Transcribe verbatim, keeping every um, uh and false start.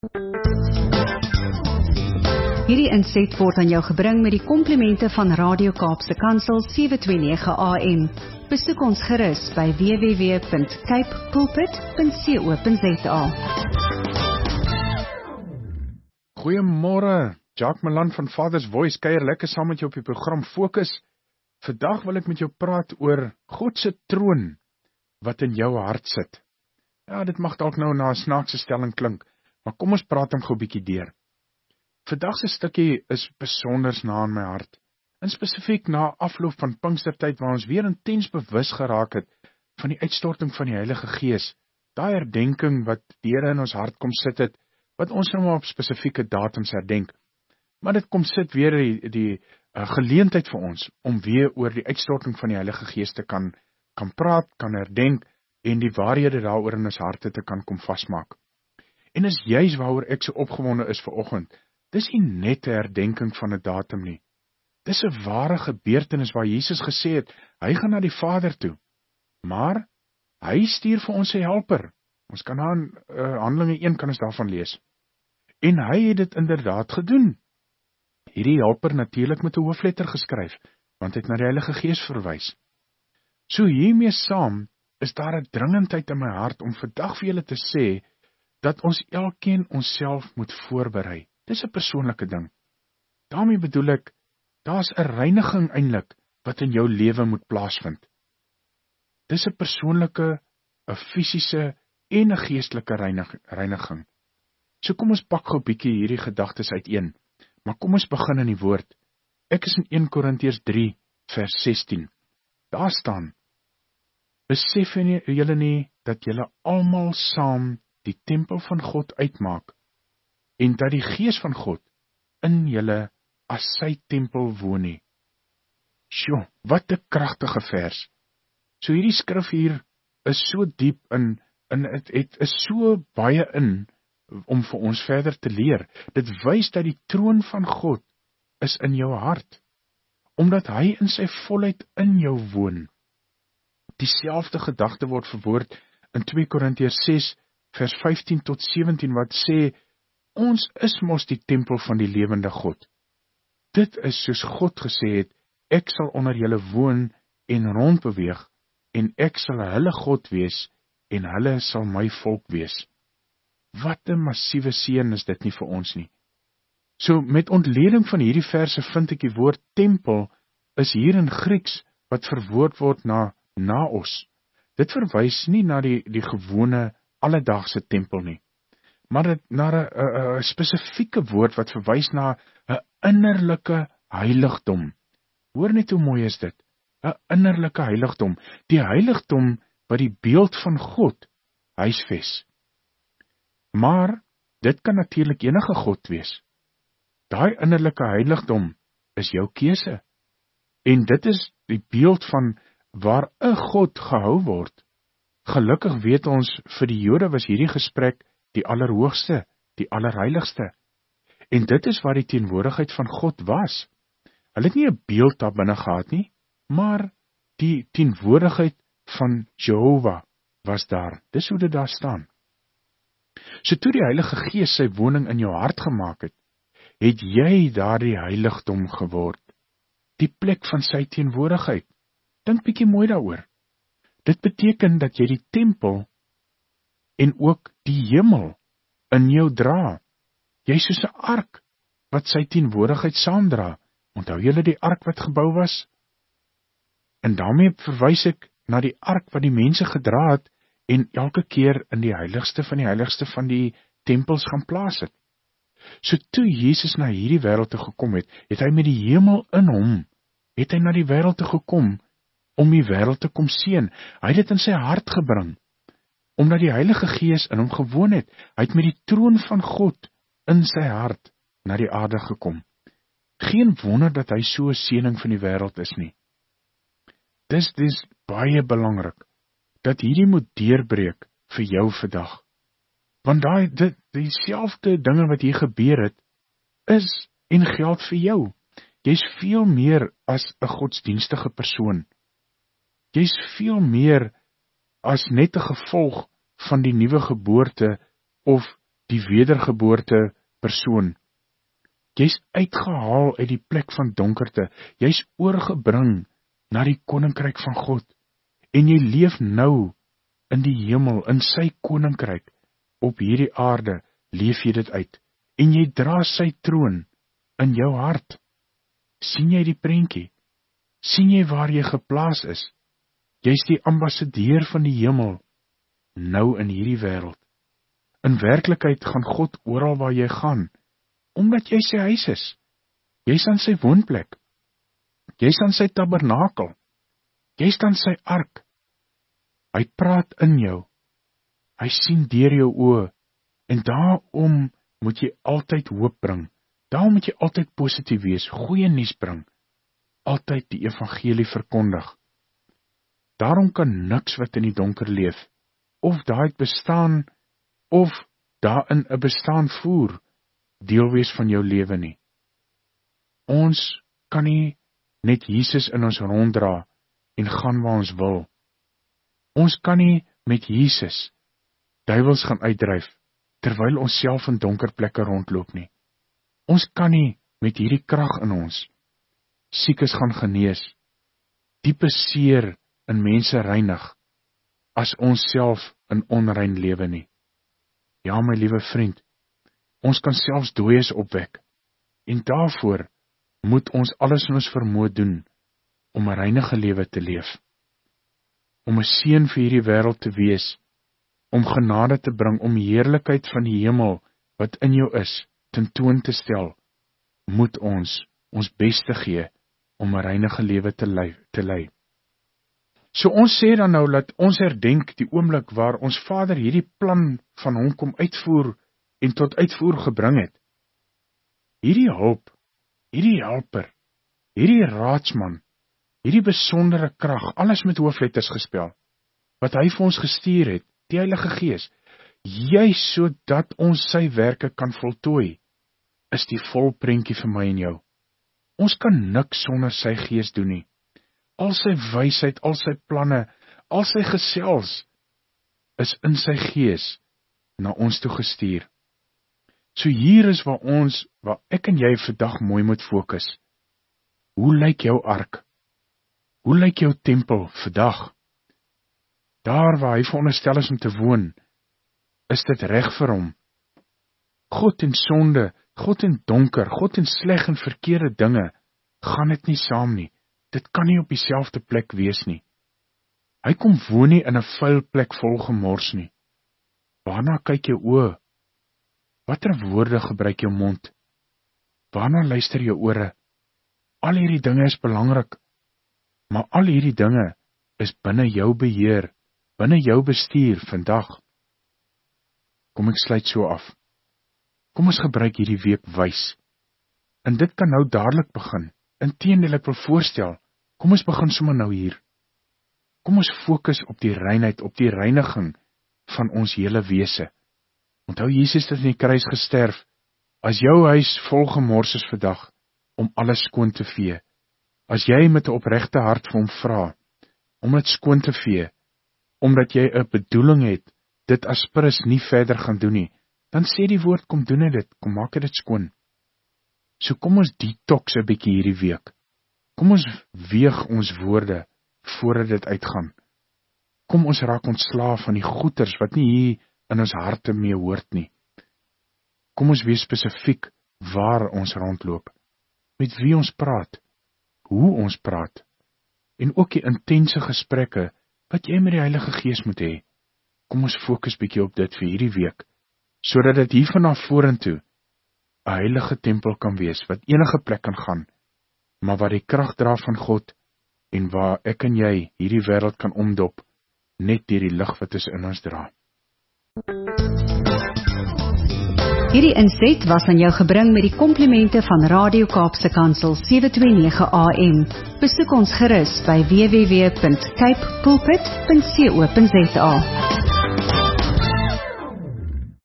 Hierdie inset word aan jou gebring met die komplimente van Radio Kaapse Kansel sewe twee nege A M. Besoek ons gerus by w w w punt cape pulpit punt co punt za. Goeiemôre, Jacques Malan van Father's Voice, kuier lekker saam met jou op die program Fokus. Vandag wil ek met jou praat oor God se troon wat in jou hart sit. Ja, dit mag dalk nou na 'n snaakse stelling klink, maar kom ons praat hom gou 'n bietjie deur. Vandag se stukkie is besonders na in my hart, en spesifiek na afloop van Pinkstertyd waar ons weer intens bewus geraak het van die uitstorting van die Heilige Gees, daai herdenking wat die Here in ons hart kom sit het, wat ons nou maar op spesifieke datums herdenk. Maar dit kom sit weer die, die uh, geleentheid vir ons om weer oor die uitstorting van die Heilige Gees te kan, kan praat, kan herdenk en die waarhede daaroor in ons harte te kan kom vasmaak. En is juis waaroor ek so opgewonde is vanoggend. Dis nie net 'n herdenking van 'n datum nie. Dis 'n ware gebeurtenis waar Jesus gesê het, hy gaan na die Vader toe. Maar hy stuur vir ons sy helper. Ons kan aan uh, Handelinge een kan ons daarvan lees. En hy het dit inderdaad gedoen. Hierdie helper natuurlik met 'n hoofletter geskryf, want hy het na die Heilige Gees verwys. So hiermee saam is daar 'n dringendheid in my hart om vandag vir julle te sê dat ons elkeen onsself moet voorberei. Dis 'n persoonlike ding. Daarmee bedoel ek, daar's 'n reiniging eintlik wat in jou lewe moet plaasvind. Dis 'n persoonlike, 'n fisiese en 'n geestelike reinig, reiniging. So kom ons pak gou 'n bietjie hierdie gedagtes uiteen. Maar kom ons begin in die woord. Ek is in een Korintiërs drie vers sestien. Daar staan: Besef julle nie dat julle almal saam die tempel van God uitmaak en dat die Gees van God in julle as sy tempel woon nie. Sjoe, wat 'n kragtige vers. So hierdie skrif hier is so diep in, in het, het is so baie in om vir ons verder te leer. Dit wys dat die troon van God is in jou hart, omdat hy in sy volheid in jou woon. Dieselfde gedagte word verwoord in twee Korintiërs ses vers vyftien tot sewentien wat sê, ons is mos die tempel van die lewende God. Dit is soos God gesê het, ek sal onder julle woon en rondbeweeg, en ek sal hulle God wees, en hulle sal my volk wees. Wat 'n massiewe seën is dit nie vir ons nie. So met ontleding van hierdie verse vind ek die woord tempel is hier in Grieks wat verwoord word na naos. Dit verwys nie na die, die gewone alledaagse tempel nie, maar dit na 'n spesifieke woord wat verwys na 'n innerlike heiligdom. Hoor net hoe mooi is dit, 'n innerlike heiligdom, die heiligdom wat die beeld van God huisves. Maar dit kan natuurlik enige God wees. Daai innerlike heiligdom is jou keuse, en dit is die beeld van waar 'n God gehou word. Gelukkig weet ons, vir die Jode was hierdie gesprek die allerhoogste, die allerheiligste. En dit is waar die teenwoordigheid van God was. Hulle het nie 'n beeld daar binne gehad nie, maar die teenwoordigheid van Jehovah was daar. Dis hoe dit daar staan. So toe die Heilige Gees sy woning in jou hart gemaak het, het jy daardie heiligdom geword. Die plek van sy teenwoordigheid. Dink bietjie mooi daaroor. Dit beteken dat jy die tempel en ook die hemel in jou dra. Jy is soos 'n ark wat sy teenwoordigheid saamdra. Onthou julle die ark wat gebou was? En daarmee verwys ek na die ark wat die mense gedra het en elke keer in die heiligste van die heiligste van die tempels gaan plaas het. So toe Jesus na hierdie wêreld toe gekom het, het hy met die hemel in hom, het hy na die wêreld toe gekom om die wêreld te kom seën. Hy het dit in sy hart gebring, omdat die Heilige Gees in hom gewoon het. Hy het met die troon van God in sy hart na die aarde gekom. Geen wonder dat hy so 'n seëning van die wêreld is nie. Dis dis baie belangrik dat hierdie moet deurbreek vir jou vandag. Want daai dit dieselfde dinge wat hier gebeur het, is en geld vir jou. Jy's veel meer as 'n godsdienstige persoon. Jy's veel meer as net 'n gevolg van die nuwe geboorte of die wedergeboorte persoon. Jy's uitgehaal uit die plek van donkerte, jy's oorgebring na die koninkryk van God, en jy leef nou in die hemel, in sy koninkryk. Op hierdie aarde leef jy dit uit, en jy dra sy troon in jou hart. Sien jy die prentjie? Sien jy waar jy geplaas is? Jy's die ambassadeur van die hemel, nou in hierdie wêreld. In werklikheid gaan God oral waar jy gaan, omdat jy sy huis is. Jy's aan sy woonplek. Jy's aan sy tabernakel. Jy's aan sy ark. Hy praat in jou. Hy sien deur jou oë, en daarom moet jy altyd hoop bring. Daarom moet jy altyd positief wees, goeie nuus bring. Altyd die evangelie verkondig. Daarom kan niks wat in die donker leef, of daai bestaan, of daarin 'n bestaan voer, deel wees van jou lewe nie. Ons kan nie net Jesus in ons ronddra en gaan waar ons wil. Ons kan nie met Jesus duiwels gaan uitdryf, terwyl ons self in donker plekke rondloop nie. Ons kan nie met hierdie krag in ons siekes gaan genees, diepe seer in mense reinig, as ons self in onrein lewe nie. Ja, my liewe vriend, ons kan selfs dooies opwek, en daarvoor moet ons alles in ons vermoë doen, om 'n reinige lewe te leef, om 'n seën vir hierdie wêreld te wees, om genade te bring, om heerlikheid van die hemel, wat in jou is, tentoon te stel, moet ons ons beste gee, om 'n reinige lewe te lei, te lei. So ons sê dan nou, dat ons herdenk die oomblik waar ons Vader hierdie plan van hom kom uitvoer, en tot uitvoer gebring het. Hierdie hulp, hierdie helper, hierdie raadsman, hierdie besondere krag, alles met hoofletters gespel, wat hy vir ons gestuur het, die Heilige Gees, juis sodat ons sy werke kan voltooi, is die volprentjie vir my en jou. Ons kan niks sonder sy Gees doen nie. Al sy wysheid, al sy planne, al sy gesels, is in sy Gees na ons toe gestuur. So hier is waar ons, waar ek en jy vandag mooi moet fokus. Hoe lyk jou ark? Hoe lyk jou tempel vandag? Daar waar hy veronderstel is om te woon, is dit reg vir hom? God en sonde, God en donker, God en sleg en verkeerde dinge, gaan dit nie saam nie. Dit kan nie op dieselfde plek wees nie. Hy kom woon nie in 'n vuil plek vol gemors nie. Waarna kyk jou oë? Watter woorde gebruik jou mond? Waarna luister jou ore? Al hierdie dinge is belangrik, maar al hierdie dinge is binne jou beheer, binne jou bestuur vandag. Kom ek sluit so af. Kom ons gebruik hierdie week wys. En dit kan nou dadelik begin. Inteendeel, ek wil voorstel, kom ons begin sommer nou hier. Kom ons fokus op die reinheid, op die reiniging van ons hele wese. Onthou, Jesus het aan die kruis gesterf, as jou huis vol gemors is vandag, om alles skoon te vee. As jy met 'n opregte hart vir hom vra, om dit skoon te vee, omdat jy 'n bedoeling het, dit as prins nie verder gaan doen nie, dan sê die woord, kom doen dit, kom maak dit skoon. So kom ons detox 'n bietjie hierdie week. Kom ons weeg ons woorde, voordat dit uitgaan. Kom ons raak ontslaaf van die goeters, wat nie hier in ons harte mee hoort nie. Kom ons wees spesifiek waar ons rondloop, met wie ons praat, hoe ons praat, en ook die intense gesprekke, wat jy met die Heilige Gees moet hê. Kom ons fokus bietjie op dit vir hierdie week, sodat dit hier vanaf vorentoe 'n heilige tempel kan wees, wat enige plek kan gaan, maar waar die krag dra van God, en waar ek en jy hierdie wêreld kan omdop, net deur die lig wat ons in ons dra. Hierdie inset was aan jou gebring met die komplimente van Radio Kaapse Kansel sewe twee nege A M. Besoek ons gerus by w w w punt cape pulpit punt co punt za.